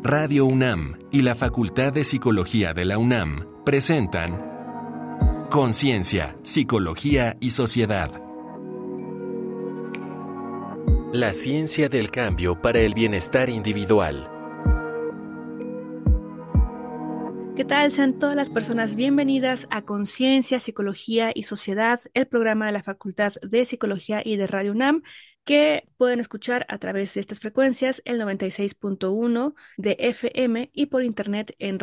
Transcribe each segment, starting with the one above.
Radio UNAM y la Facultad de Psicología de la UNAM presentan Conciencia, Psicología y Sociedad. La ciencia del cambio para el bienestar individual. ¿Qué tal? Sean todas las personas bienvenidas a Conciencia, Psicología y Sociedad, el programa de la Facultad de Psicología y de Radio UNAM, que pueden escuchar a través de estas frecuencias, el 96.1 de FM y por internet en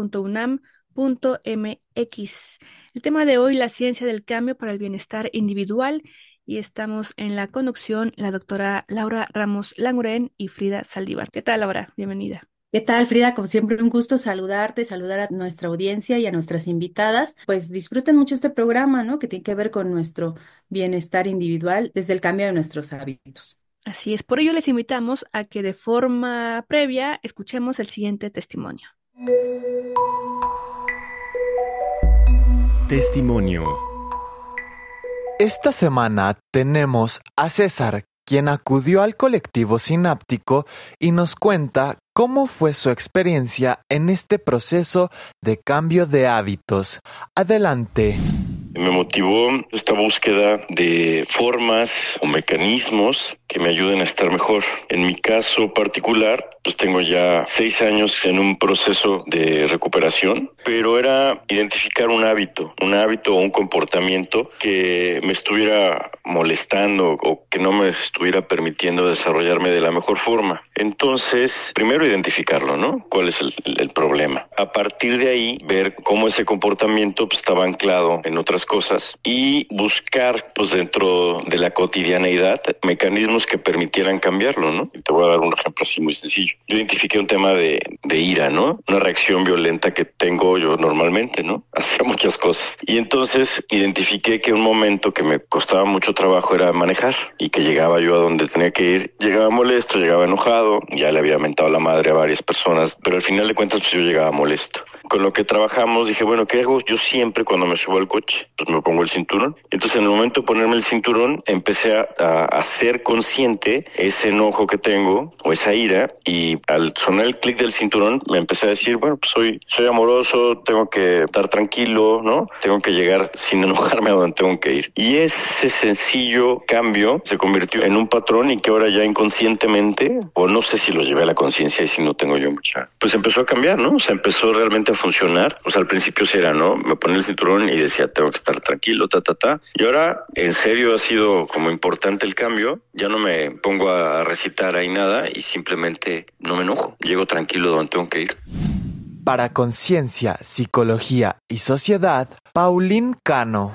radio.unam.mx. El tema de hoy, la ciencia del cambio para el bienestar individual, y estamos en la conducción la doctora Laura Ramos Languren y Frida Saldívar. ¿Qué tal, Laura? Bienvenida. ¿Qué tal, Frida? Como siempre, un gusto saludarte, saludar a nuestra audiencia y a nuestras invitadas. Pues disfruten mucho este programa, ¿no? Que tiene que ver con nuestro bienestar individual desde el cambio de nuestros hábitos. Así es, por ello les invitamos a que de forma previa escuchemos el siguiente testimonio. Testimonio. Esta semana tenemos a César, quien acudió al colectivo sináptico y nos cuenta cómo fue su experiencia en este proceso de cambio de hábitos. Adelante. Me motivó esta búsqueda de formas o mecanismos que me ayuden a estar mejor. En mi caso particular, pues tengo ya 6 años en un proceso de recuperación, pero era identificar un hábito o un comportamiento que me estuviera molestando o que no me estuviera permitiendo desarrollarme de la mejor forma. Entonces, primero identificarlo, ¿no? ¿Cuál es el problema? A partir de ahí, ver cómo ese comportamiento pues, estaba anclado en otras cosas y buscar pues dentro de la cotidianeidad mecanismos que permitieran cambiarlo, ¿no? Y te voy a dar un ejemplo así muy sencillo. Yo identifiqué un tema de ira, ¿no? Una reacción violenta que tengo yo normalmente, ¿no? Hacer muchas cosas. Y entonces identifiqué que un momento que me costaba mucho trabajo era manejar y que llegaba yo a donde tenía que ir. Llegaba molesto, llegaba enojado, ya le había mentado la madre a varias personas, pero al final de cuentas pues yo llegaba molesto. Con lo que trabajamos dije, bueno, ¿qué hago? Yo siempre cuando me subo al coche, pues me pongo el cinturón. Entonces en el momento de ponerme el cinturón empecé a ser consciente ese enojo que tengo o esa ira, y al sonar el clic del cinturón me empecé a decir, bueno, pues soy amoroso, tengo que estar tranquilo, ¿no? Tengo que llegar sin enojarme a donde tengo que ir. Y ese sencillo cambio se convirtió en un patrón y que ahora ya inconscientemente, o no sé si lo llevé a la conciencia y si no tengo yo mucha, pues empezó a cambiar, ¿no? O sea, empezó realmente a funcionar. O sea, al principio sí era, ¿no? Me ponía el cinturón y decía, tengo que estar tranquilo, Y ahora, en serio, ha sido como importante el cambio. Ya no me pongo a recitar ahí nada y simplemente no me enojo. Llego tranquilo donde tengo que ir. Para Conciencia, Psicología y Sociedad, Paulín Cano.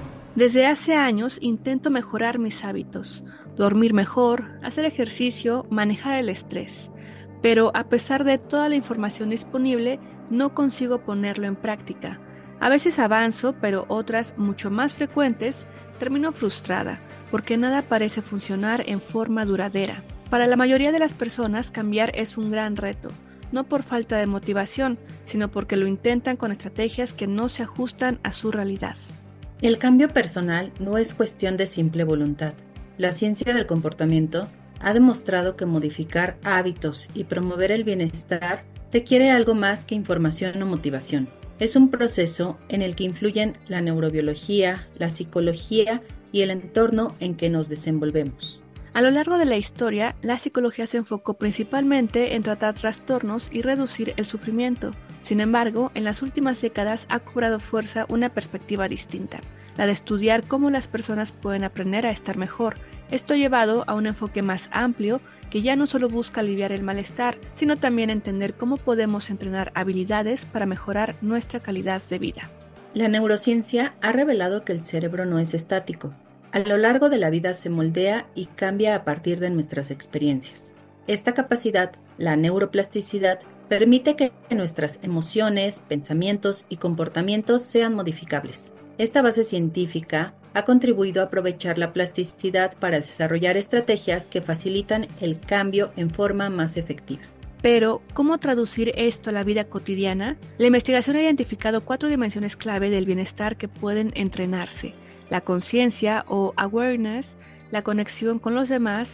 Desde hace años intento mejorar mis hábitos, dormir mejor, hacer ejercicio, manejar el estrés. Pero a pesar de toda la información disponible, no consigo ponerlo en práctica. A veces avanzo, pero otras, mucho más frecuentes, termino frustrada, porque nada parece funcionar en forma duradera. Para la mayoría de las personas, cambiar es un gran reto, no por falta de motivación, sino porque lo intentan con estrategias que no se ajustan a su realidad. El cambio personal no es cuestión de simple voluntad. La ciencia del comportamiento ha demostrado que modificar hábitos y promover el bienestar requiere algo más que información o motivación. Es un proceso en el que influyen la neurobiología, la psicología y el entorno en que nos desenvolvemos. A lo largo de la historia, la psicología se enfocó principalmente en tratar trastornos y reducir el sufrimiento. Sin embargo, en las últimas décadas ha cobrado fuerza una perspectiva distinta, la de estudiar cómo las personas pueden aprender a estar mejor. Esto ha llevado a un enfoque más amplio que ya no solo busca aliviar el malestar, sino también entender cómo podemos entrenar habilidades para mejorar nuestra calidad de vida. La neurociencia ha revelado que el cerebro no es estático. A lo largo de la vida se moldea y cambia a partir de nuestras experiencias. Esta capacidad, la neuroplasticidad, permite que nuestras emociones, pensamientos y comportamientos sean modificables. Esta base científica ha contribuido a aprovechar la plasticidad para desarrollar estrategias que facilitan el cambio en forma más efectiva. Pero, ¿cómo traducir esto a la vida cotidiana? La investigación ha identificado 4 dimensiones clave del bienestar que pueden entrenarse: la conciencia o awareness, la conexión con los demás,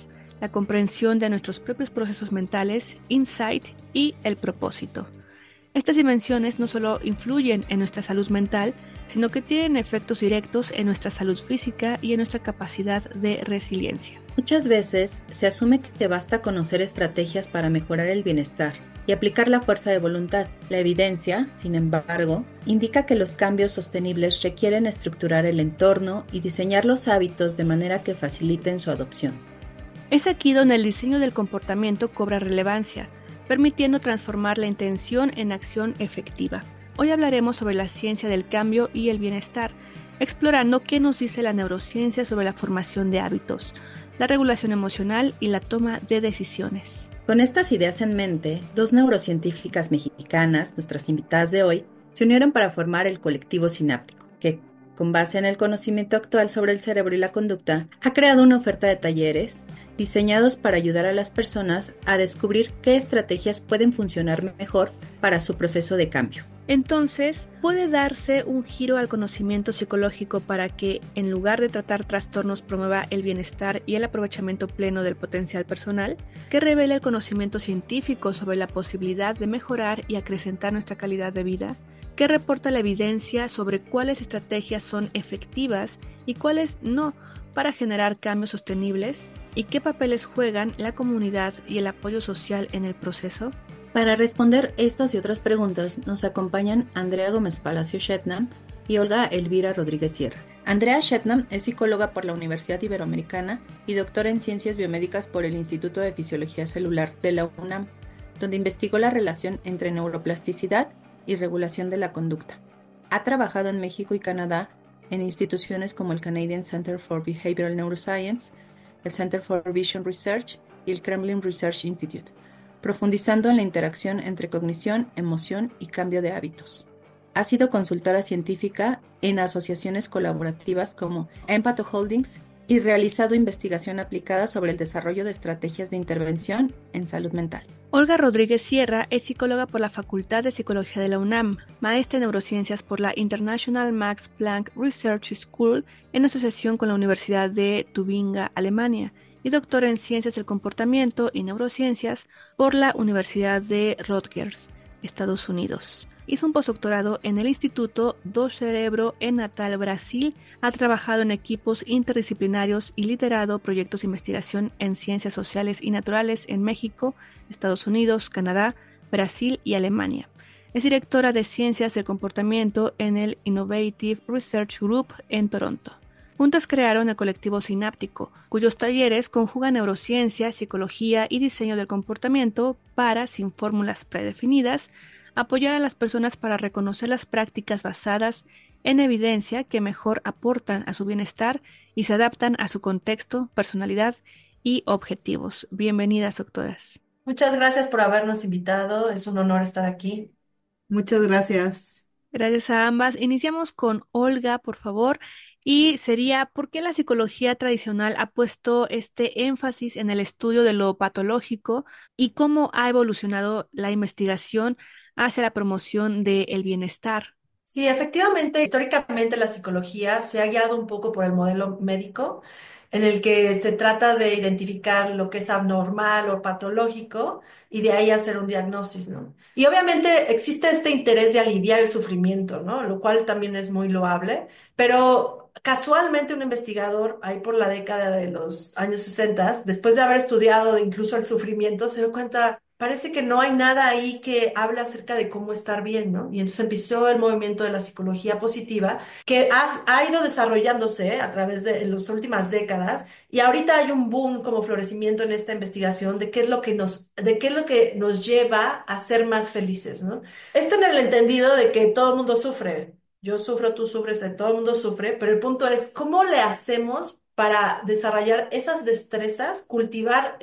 la comprensión de nuestros propios procesos mentales, insight y el propósito. Estas dimensiones no solo influyen en nuestra salud mental, sino que tienen efectos directos en nuestra salud física y en nuestra capacidad de resiliencia. Muchas veces se asume que basta conocer estrategias para mejorar el bienestar y aplicar la fuerza de voluntad. La evidencia, sin embargo, indica que los cambios sostenibles requieren estructurar el entorno y diseñar los hábitos de manera que faciliten su adopción. Es aquí donde el diseño del comportamiento cobra relevancia, permitiendo transformar la intención en acción efectiva. Hoy hablaremos sobre la ciencia del cambio y el bienestar, explorando qué nos dice la neurociencia sobre la formación de hábitos, la regulación emocional y la toma de decisiones. Con estas ideas en mente, dos neurocientíficas mexicanas, nuestras invitadas de hoy, se unieron para formar el colectivo sináptico, que, con base en el conocimiento actual sobre el cerebro y la conducta, ha creado una oferta de talleres diseñados para ayudar a las personas a descubrir qué estrategias pueden funcionar mejor para su proceso de cambio. Entonces, puede darse un giro al conocimiento psicológico para que, en lugar de tratar trastornos, promueva el bienestar y el aprovechamiento pleno del potencial personal, que revele el conocimiento científico sobre la posibilidad de mejorar y acrecentar nuestra calidad de vida, que reporta la evidencia sobre cuáles estrategias son efectivas y cuáles no para generar cambios sostenibles, y qué papeles juegan la comunidad y el apoyo social en el proceso. Para responder estas y otras preguntas nos acompañan Andrea Gómez Palacio Shetnam y Olga Elvira Rodríguez Sierra. Andrea Shetnam es psicóloga por la Universidad Iberoamericana y doctora en Ciencias Biomédicas por el Instituto de Fisiología Celular de la UNAM, donde investigó la relación entre neuroplasticidad y regulación de la conducta. Ha trabajado en México y Canadá en instituciones como el Canadian Center for Behavioral Neuroscience, el Center for Vision Research y el Kremlin Research Institute, profundizando en la interacción entre cognición, emoción y cambio de hábitos. Ha sido consultora científica en asociaciones colaborativas como Empato Holdings y realizado investigación aplicada sobre el desarrollo de estrategias de intervención en salud mental. Olga Rodríguez Sierra es psicóloga por la Facultad de Psicología de la UNAM, maestra en neurociencias por la International Max Planck Research School en asociación con la Universidad de Tubinga, Alemania, y doctora en Ciencias del Comportamiento y Neurociencias por la Universidad de Rutgers, Estados Unidos. Hizo un postdoctorado en el Instituto do Cerebro en Natal, Brasil. Ha trabajado en equipos interdisciplinarios y liderado proyectos de investigación en ciencias sociales y naturales en México, Estados Unidos, Canadá, Brasil y Alemania. Es directora de Ciencias del Comportamiento en el Innovative Research Group en Toronto. Juntas crearon el colectivo Sináptico, cuyos talleres conjugan neurociencia, psicología y diseño del comportamiento para, sin fórmulas predefinidas, apoyar a las personas para reconocer las prácticas basadas en evidencia que mejor aportan a su bienestar y se adaptan a su contexto, personalidad y objetivos. Bienvenidas, doctoras. Muchas gracias por habernos invitado. Es un honor estar aquí. Muchas gracias. Gracias a ambas. Iniciamos con Olga, por favor. Y sería, ¿por qué la psicología tradicional ha puesto este énfasis en el estudio de lo patológico y cómo ha evolucionado la investigación hacia la promoción del bienestar? Sí, efectivamente, históricamente la psicología se ha guiado un poco por el modelo médico, en el que se trata de identificar lo que es abnormal o patológico y de ahí hacer un diagnóstico, ¿no? Y obviamente existe este interés de aliviar el sufrimiento, ¿no? Lo cual también es muy loable, pero casualmente un investigador ahí por la década de los años 60, después de haber estudiado incluso el sufrimiento, se dio cuenta. Parece que no hay nada ahí que hable acerca de cómo estar bien, ¿no? Y entonces empezó el movimiento de la psicología positiva, que ha ido desarrollándose a través de las últimas décadas, y ahorita hay un boom como florecimiento en esta investigación de qué es lo que de qué es lo que nos lleva a ser más felices, ¿no? Esto en el entendido de que todo el mundo sufre. Yo sufro, tú sufres, todo el mundo sufre, pero el punto es cómo le hacemos para desarrollar esas destrezas, cultivar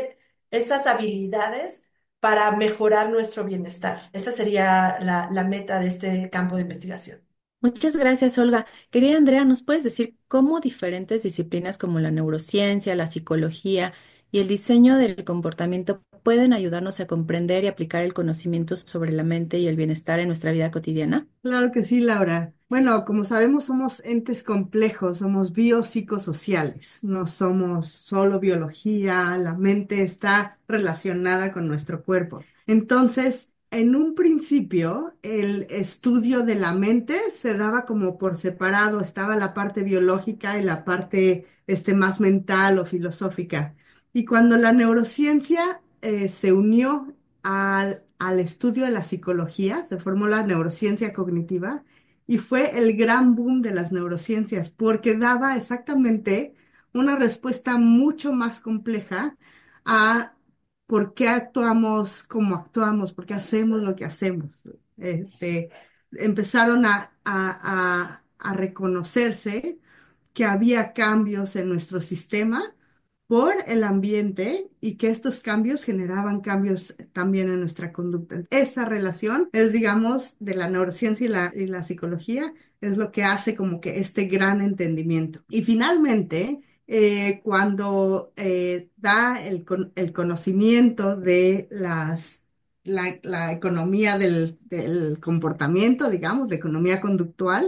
esas habilidades para mejorar nuestro bienestar. Esa sería la meta de este campo de investigación. Muchas gracias, Olga. Querida Andrea, ¿nos puedes decir cómo diferentes disciplinas como la neurociencia, la psicología y el diseño del comportamiento pueden ayudarnos a comprender y aplicar el conocimiento sobre la mente y el bienestar en nuestra vida cotidiana? Claro que sí, Laura. Bueno, como sabemos, somos entes complejos, somos biopsicosociales, no somos solo biología, la mente está relacionada con nuestro cuerpo. Entonces, en un principio, el estudio de la mente se daba como por separado, estaba la parte biológica y la parte más mental o filosófica. Y cuando la neurociencia se unió al estudio de la psicología, se formó la neurociencia cognitiva y fue el gran boom de las neurociencias porque daba exactamente una respuesta mucho más compleja a por qué actuamos como actuamos, por qué hacemos lo que hacemos. Empezaron a reconocerse que había cambios en nuestro sistema por el ambiente y que estos cambios generaban cambios también en nuestra conducta. Esa relación es, digamos, de la neurociencia y la psicología, es lo que hace como que este gran entendimiento. Y finalmente, cuando da el conocimiento de la economía del comportamiento, digamos, la economía conductual,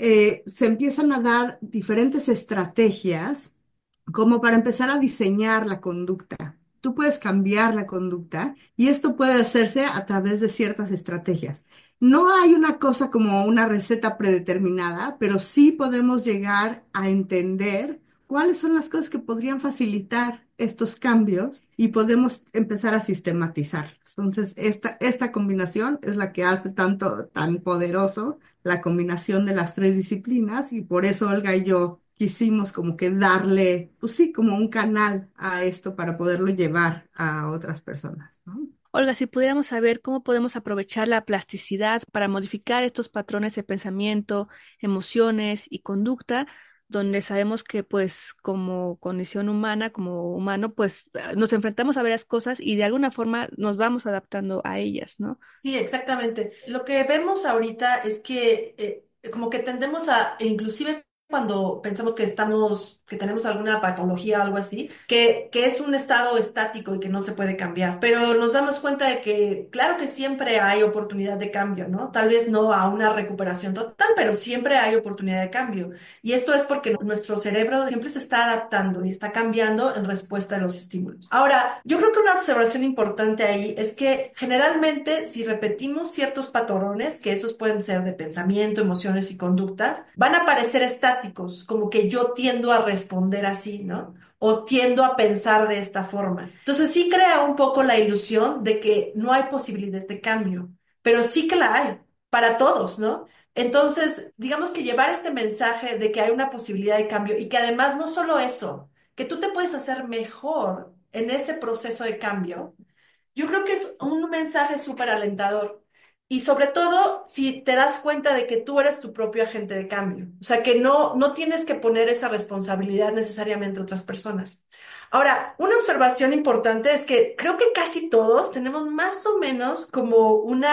se empiezan a dar diferentes estrategias como para empezar a diseñar la conducta. Tú puedes cambiar la conducta y esto puede hacerse a través de ciertas estrategias. No hay una cosa como una receta predeterminada, pero sí podemos llegar a entender cuáles son las cosas que podrían facilitar estos cambios y podemos empezar a sistematizarlos. Entonces, esta combinación es la que hace tan poderoso la combinación de las tres disciplinas y por eso Olga y yo quisimos como que darle, pues sí, como un canal a esto para poderlo llevar a otras personas, ¿no? Olga, si pudiéramos saber cómo podemos aprovechar la plasticidad para modificar estos patrones de pensamiento, emociones y conducta, donde sabemos que pues como condición humana, como humano, pues nos enfrentamos a varias cosas y de alguna forma nos vamos adaptando a ellas, ¿no? Sí, exactamente. Lo que vemos ahorita es que como que tendemos a, e inclusive cuando pensamos que estamos, que tenemos alguna patología o algo así, que es un estado estático y que no se puede cambiar. Pero nos damos cuenta de que, claro que siempre hay oportunidad de cambio, ¿no? Tal vez no a una recuperación total, pero siempre hay oportunidad de cambio. Y esto es porque nuestro cerebro siempre se está adaptando y está cambiando en respuesta a los estímulos. Ahora, yo creo que una observación importante ahí es que generalmente si repetimos ciertos patrones, que esos pueden ser de pensamiento, emociones y conductas, van a parecer estáticos, como que yo tiendo a responder así, ¿no? O tiendo a pensar de esta forma. Entonces sí crea un poco la ilusión de que no hay posibilidad de cambio, pero sí que la hay para todos, ¿no? Entonces, digamos que llevar este mensaje de que hay una posibilidad de cambio y que además no solo eso, que tú te puedes hacer mejor en ese proceso de cambio, yo creo que es un mensaje súper alentador. Y sobre todo, si te das cuenta de que tú eres tu propio agente de cambio. O sea, que no tienes que poner esa responsabilidad necesariamente a otras personas. Ahora, una observación importante es que creo que casi todos tenemos más o menos como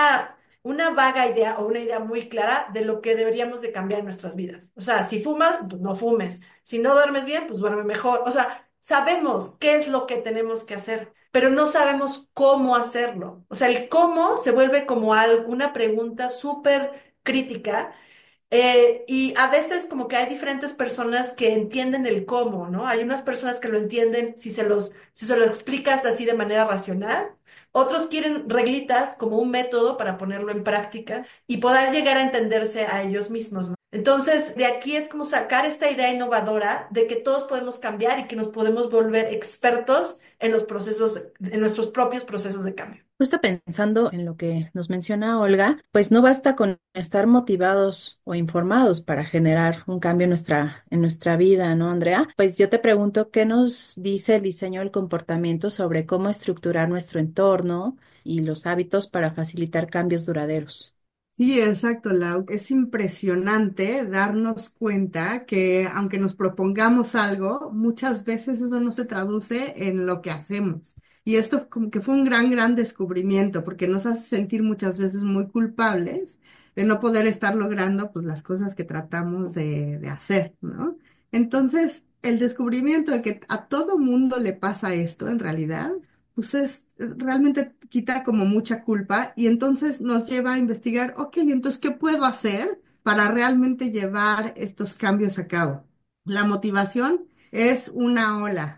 una vaga idea o una idea muy clara de lo que deberíamos de cambiar en nuestras vidas. O sea, si fumas, pues no fumes. Si no duermes bien, pues duerme mejor. O sea, sabemos qué es lo que tenemos que hacer, pero no sabemos cómo hacerlo. O sea, el cómo se vuelve como una pregunta súper crítica y a veces como que hay diferentes personas que entienden el cómo, ¿no? Hay unas personas que lo entienden si se lo explicas así de manera racional. Otros quieren reglitas como un método para ponerlo en práctica y poder llegar a entenderse a ellos mismos, ¿no? Entonces, de aquí es como sacar esta idea innovadora de que todos podemos cambiar y que nos podemos volver expertos en los procesos, en nuestros propios procesos de cambio. Justo pensando en lo que nos menciona Olga, pues no basta con estar motivados o informados para generar un cambio en nuestra vida, ¿no, Andrea? Pues yo te pregunto, ¿qué nos dice el diseño del comportamiento sobre cómo estructurar nuestro entorno y los hábitos para facilitar cambios duraderos? Sí, exacto, Lau. Es impresionante darnos cuenta que aunque nos propongamos algo, muchas veces eso no se traduce en lo que hacemos. Y esto como que fue un gran descubrimiento porque nos hace sentir muchas veces muy culpables de no poder estar logrando pues las cosas que tratamos de hacer, ¿no? Entonces, el descubrimiento de que a todo mundo le pasa esto en realidad pues realmente quita como mucha culpa y entonces nos lleva a investigar, ok, entonces, ¿qué puedo hacer para realmente llevar estos cambios a cabo? La motivación es una ola,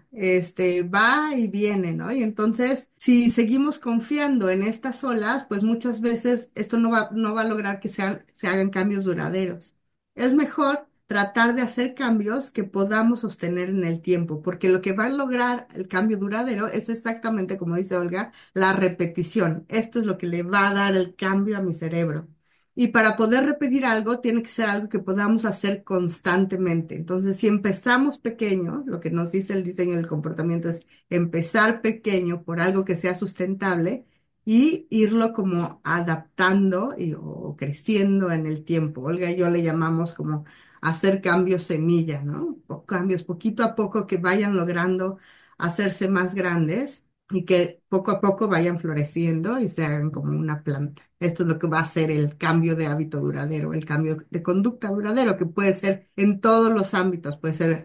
va y viene, ¿no? Y entonces, si seguimos confiando en estas olas, pues muchas veces esto no va a lograr que se hagan cambios duraderos. Es mejor tratar de hacer cambios que podamos sostener en el tiempo, porque lo que va a lograr el cambio duradero es exactamente como dice Olga, la repetición. Esto es lo que le va a dar el cambio a mi cerebro. Y para poder repetir algo, tiene que ser algo que podamos hacer constantemente. Entonces, si empezamos pequeño, lo que nos dice el diseño del comportamiento es empezar pequeño por algo que sea sustentable y irlo como adaptando o creciendo en el tiempo. Olga y yo le llamamos como hacer cambios semilla, ¿no? Cambios poquito a poco que vayan logrando hacerse más grandes y que poco a poco vayan floreciendo y se hagan como una planta. Esto es lo que va a ser el cambio de hábito duradero, el cambio de conducta duradero, que puede ser en todos los ámbitos, puede ser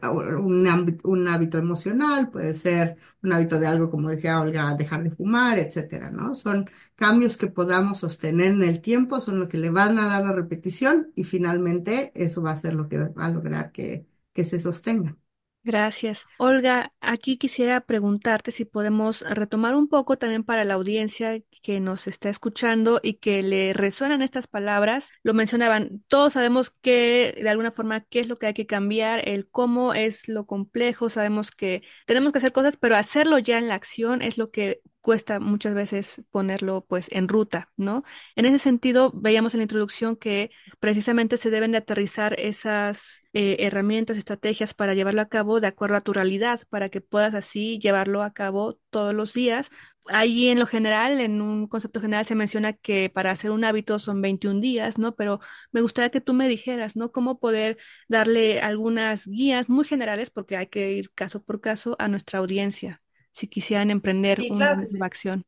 un hábito emocional, puede ser un hábito de algo, como decía Olga, dejar de fumar, etcétera, ¿no? Son cambios que podamos sostener en el tiempo, son lo que le van a dar la repetición y finalmente eso va a ser lo que va a lograr que se sostenga. Gracias. Olga, aquí quisiera preguntarte si podemos retomar un poco también para la audiencia que nos está escuchando y que le resuenan estas palabras. Lo mencionaban, todos sabemos que de alguna forma qué es lo que hay que cambiar, el cómo es lo complejo, sabemos que tenemos que hacer cosas, pero hacerlo ya en la acción es lo que cuesta muchas veces ponerlo pues en ruta, ¿no? En ese sentido, veíamos en la introducción que precisamente se deben de aterrizar esas herramientas, estrategias para llevarlo a cabo de acuerdo a tu realidad, para que puedas así llevarlo a cabo todos los días. Ahí en lo general, en un concepto general, se menciona que para hacer un hábito son 21 días, ¿no? Pero me gustaría que tú me dijeras, ¿no? Cómo poder darle algunas guías muy generales, porque hay que ir caso por caso a nuestra audiencia, si quisieran emprender Y una claro que nueva sí. acción.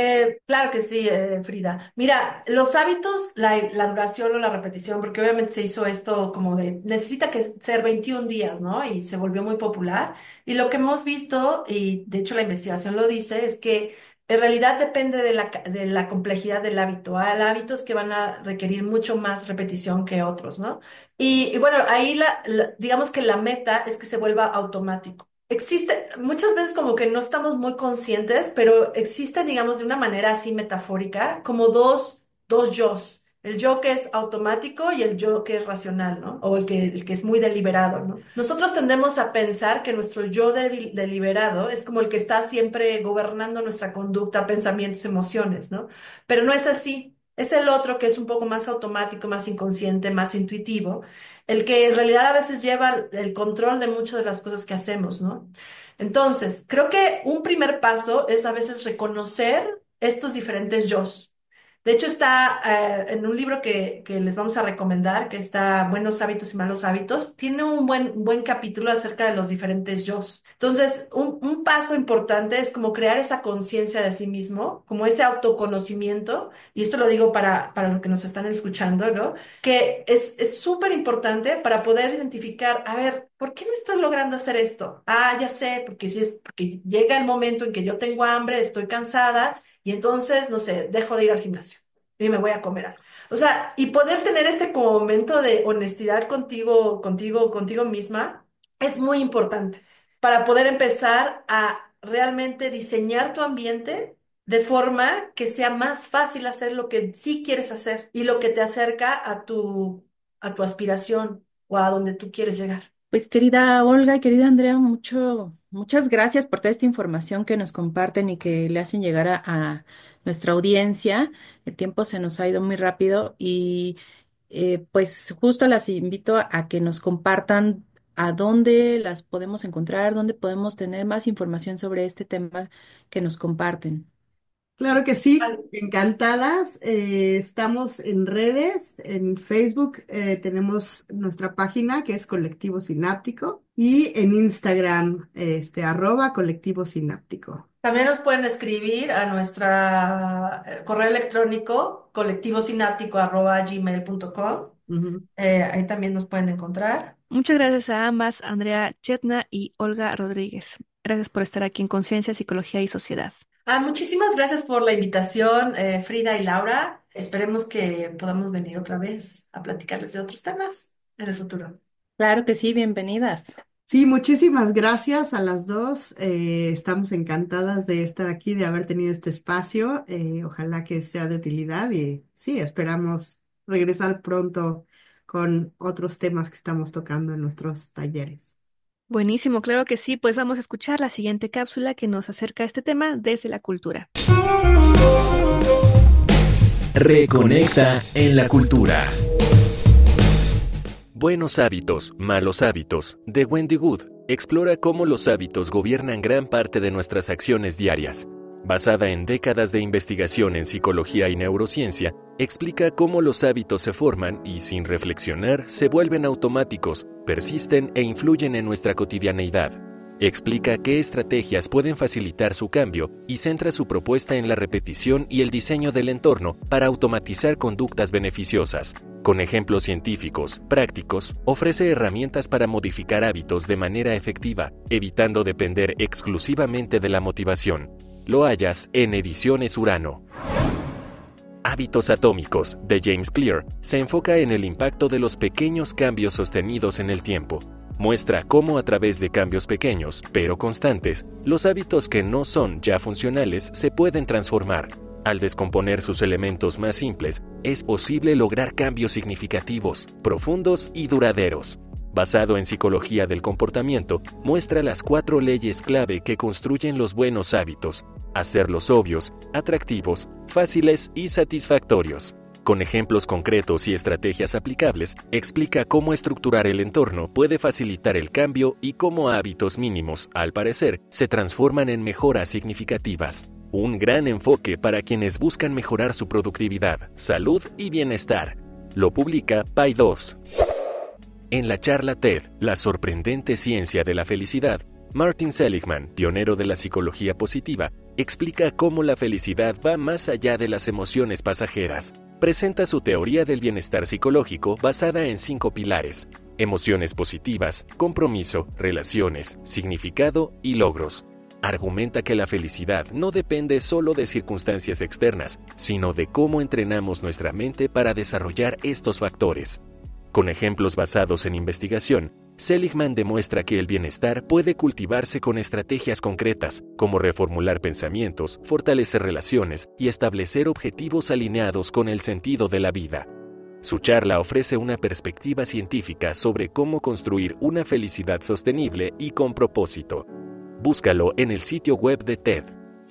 Claro que sí, Frida. Mira, los hábitos, la duración o la repetición, porque obviamente se hizo esto como de, necesita que ser 21 días, ¿no? Y se volvió muy popular. Y lo que hemos visto, y de hecho la investigación lo dice, es que en realidad depende de la complejidad del hábito. Hay hábitos que van a requerir mucho más repetición que otros, ¿no? Y bueno, ahí digamos que la meta es que se vuelva automático. Existe, muchas veces como que no estamos muy conscientes, pero existen, digamos, de una manera así metafórica, como dos yos. El yo que es automático y el yo que es racional, ¿no? O el que es muy deliberado, ¿no? Nosotros tendemos a pensar que nuestro yo deliberado es como el que está siempre gobernando nuestra conducta, pensamientos, emociones, ¿no? Pero no es así. Es el otro que es un poco más automático, más inconsciente, más intuitivo el que en realidad a veces lleva el control de muchas de las cosas que hacemos, ¿no? Entonces, creo que un primer paso es a veces reconocer estos diferentes yos. De hecho, está en un libro que les vamos a recomendar, que está Buenos hábitos y malos hábitos, tiene un buen capítulo acerca de los diferentes yos. Entonces, un paso importante es como crear esa conciencia de sí mismo, como ese autoconocimiento, y esto lo digo para los que nos están escuchando, ¿no? Que es súper importante para poder identificar, a ver, ¿por qué no estoy logrando hacer esto? Ah, ya sé, porque si es porque llega el momento en que yo tengo hambre, estoy cansada y entonces, no sé, dejo de ir al gimnasio y me voy a comer algo. O sea, y poder tener ese como momento de honestidad contigo misma es muy importante para poder empezar a realmente diseñar tu ambiente de forma que sea más fácil hacer lo que sí quieres hacer y lo que te acerca a tu aspiración o a donde tú quieres llegar. Pues querida Olga y querida Andrea, muchas gracias por toda esta información que nos comparten y que le hacen llegar a nuestra audiencia. El tiempo se nos ha ido muy rápido y pues justo las invito a que nos compartan a dónde las podemos encontrar, dónde podemos tener más información sobre este tema que nos comparten. Claro que sí, encantadas. Estamos en redes, en Facebook tenemos nuestra página que es Colectivo Sináptico y en Instagram, @Colectivo Sináptico. También nos pueden escribir a nuestra correo electrónico colectivosináptico@gmail.com. Ujú. Ahí también nos pueden encontrar. Muchas gracias a ambas, Andrea Chetna y Olga Rodríguez. Gracias por estar aquí en Conciencia, Psicología y Sociedad. Muchísimas gracias por la invitación, Frida y Laura. Esperemos que podamos venir otra vez a platicarles de otros temas en el futuro. Claro que sí, bienvenidas. Sí, muchísimas gracias a las dos. Estamos encantadas de estar aquí, de haber tenido este espacio. Ojalá que sea de utilidad y sí, esperamos regresar pronto con otros temas que estamos tocando en nuestros talleres. Buenísimo, claro que sí, pues vamos a escuchar la siguiente cápsula que nos acerca a este tema desde la cultura. Reconecta en la cultura. Buenos hábitos, malos hábitos, de Wendy Wood, explora cómo los hábitos gobiernan gran parte de nuestras acciones diarias. Basada en décadas de investigación en psicología y neurociencia, explica cómo los hábitos se forman y, sin reflexionar, se vuelven automáticos, persisten e influyen en nuestra cotidianeidad. Explica qué estrategias pueden facilitar su cambio y centra su propuesta en la repetición y el diseño del entorno para automatizar conductas beneficiosas. Con ejemplos científicos, prácticos, ofrece herramientas para modificar hábitos de manera efectiva, evitando depender exclusivamente de la motivación. Lo hallas en Ediciones Urano. Hábitos atómicos, de James Clear, se enfoca en el impacto de los pequeños cambios sostenidos en el tiempo. Muestra cómo a través de cambios pequeños, pero constantes, los hábitos que no son ya funcionales se pueden transformar. Al descomponer sus elementos más simples, es posible lograr cambios significativos, profundos y duraderos. Basado en psicología del comportamiento, muestra las 4 leyes clave que construyen los buenos hábitos: hacerlos obvios, atractivos, fáciles y satisfactorios. Con ejemplos concretos y estrategias aplicables, explica cómo estructurar el entorno puede facilitar el cambio y cómo hábitos mínimos, al parecer, se transforman en mejoras significativas. Un gran enfoque para quienes buscan mejorar su productividad, salud y bienestar. Lo publica Pay2. En la charla TED, La sorprendente ciencia de la felicidad, Martin Seligman, pionero de la psicología positiva, explica cómo la felicidad va más allá de las emociones pasajeras. Presenta su teoría del bienestar psicológico basada en 5 pilares: emociones positivas, compromiso, relaciones, significado y logros. Argumenta que la felicidad no depende solo de circunstancias externas, sino de cómo entrenamos nuestra mente para desarrollar estos factores. Con ejemplos basados en investigación, Seligman demuestra que el bienestar puede cultivarse con estrategias concretas, como reformular pensamientos, fortalecer relaciones y establecer objetivos alineados con el sentido de la vida. Su charla ofrece una perspectiva científica sobre cómo construir una felicidad sostenible y con propósito. Búscalo en el sitio web de TED.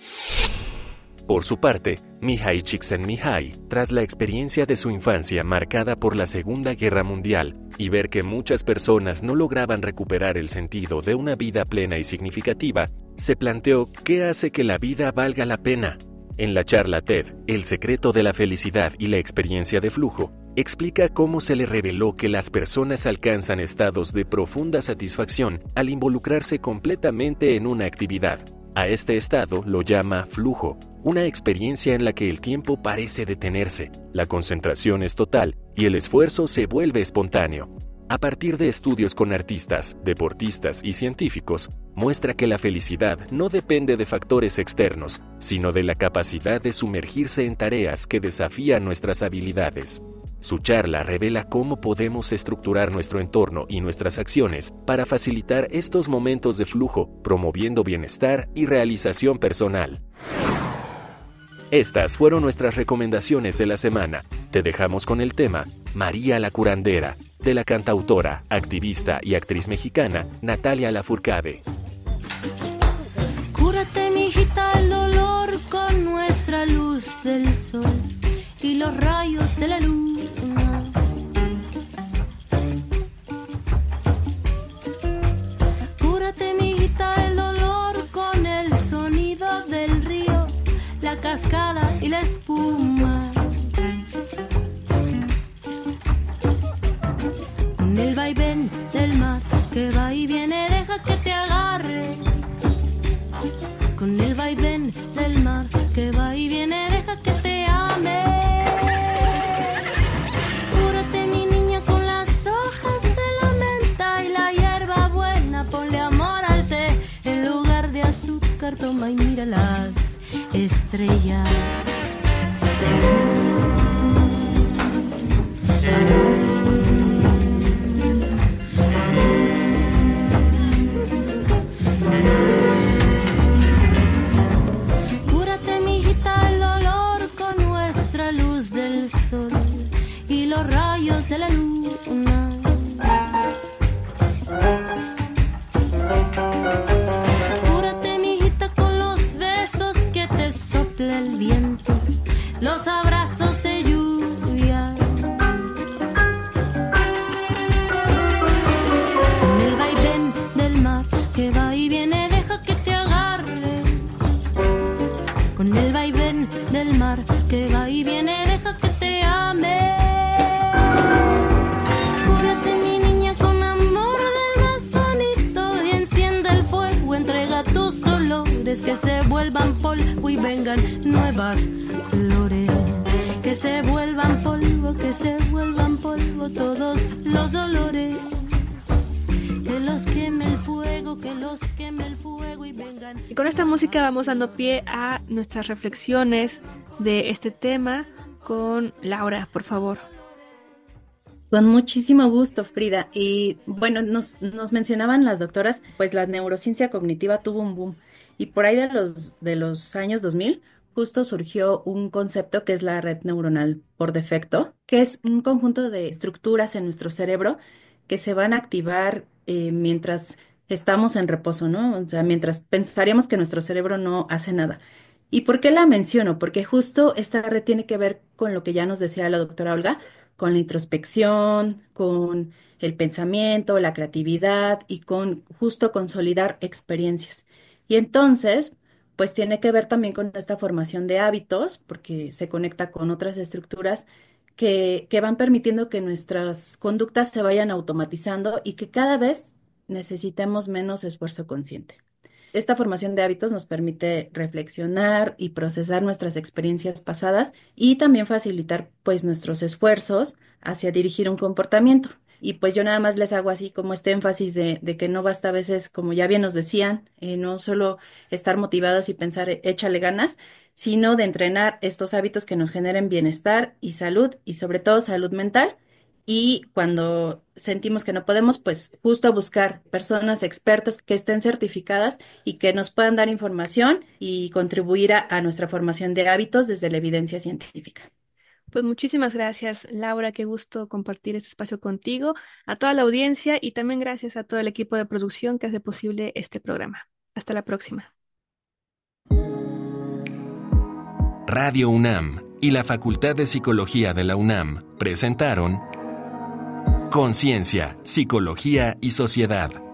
Por su parte, Mihai Csikszentmihalyi, tras la experiencia de su infancia marcada por la Segunda Guerra Mundial y ver que muchas personas no lograban recuperar el sentido de una vida plena y significativa, se planteó qué hace que la vida valga la pena. En la charla TED, El secreto de la felicidad y la experiencia de flujo, explica cómo se le reveló que las personas alcanzan estados de profunda satisfacción al involucrarse completamente en una actividad. A este estado lo llama flujo, una experiencia en la que el tiempo parece detenerse, la concentración es total y el esfuerzo se vuelve espontáneo. A partir de estudios con artistas, deportistas y científicos, muestra que la felicidad no depende de factores externos, sino de la capacidad de sumergirse en tareas que desafían nuestras habilidades. Su charla revela cómo podemos estructurar nuestro entorno y nuestras acciones para facilitar estos momentos de flujo, promoviendo bienestar y realización personal. Estas fueron nuestras recomendaciones de la semana. Te dejamos con el tema María la curandera, de la cantautora, activista y actriz mexicana Natalia Lafourcade. Cúrate, mijita, el dolor con nuestra luz del sol y los rayos de la luna. Cúrate, mijita, el dolor con el sonido del río, la cascada y la espuma. Con el vaivén del mar que va y viene, deja que te agarre. Con el vaivén del mar que va y viene, deja que te ame. Cúrate, mi niña, con las hojas de la menta y la hierba buena. Ponle amor al té en lugar de azúcar, toma y míralas. lluvia. Cúrate, mijita, el dolor con nuestra luz del sol y los rayos de la luna. Cúrate, mijita, con los besos que te sopla el viento, los abrazos de lluvia. Con el vaivén del mar que va y viene, deja que te agarre. Con el vaivén del mar que va y viene, deja que te ame. Cúrate, mi niña, con amor del más bonito y enciende el fuego, entrega tus dolores, que se vuelvan polvo y vengan nuevas flores. Que se vuelvan polvo todos los dolores. Que los queme el fuego, que los queme el fuego y vengan. Y con esta música vamos dando pie a nuestras reflexiones de este tema con Laura, por favor. Con muchísimo gusto, Frida. Y bueno, nos mencionaban las doctoras, pues la neurociencia cognitiva tuvo un boom. Y por ahí de los años 2000, justo surgió un concepto que es la red neuronal por defecto, que es un conjunto de estructuras en nuestro cerebro que se van a activar mientras estamos en reposo, ¿no? O sea, mientras pensaríamos que nuestro cerebro no hace nada. ¿Y por qué la menciono? Porque justo esta red tiene que ver con lo que ya nos decía la doctora Olga, con la introspección, con el pensamiento, la creatividad y con justo consolidar experiencias. Y entonces, pues tiene que ver también con esta formación de hábitos, porque se conecta con otras estructuras que van permitiendo que nuestras conductas se vayan automatizando y que cada vez necesitemos menos esfuerzo consciente. Esta formación de hábitos nos permite reflexionar y procesar nuestras experiencias pasadas y también facilitar pues nuestros esfuerzos hacia dirigir un comportamiento. Y pues yo nada más les hago así como este énfasis de que no basta a veces, como ya bien nos decían, no solo estar motivados y pensar échale ganas, sino de entrenar estos hábitos que nos generen bienestar y salud y sobre todo salud mental. Y cuando sentimos que no podemos, pues justo buscar personas expertas que estén certificadas y que nos puedan dar información y contribuir a nuestra formación de hábitos desde la evidencia científica. Pues muchísimas gracias, Laura, qué gusto compartir este espacio contigo, a toda la audiencia y también gracias a todo el equipo de producción que hace posible este programa. Hasta la próxima. Radio UNAM y la Facultad de Psicología de la UNAM presentaron Conciencia, Psicología y Sociedad.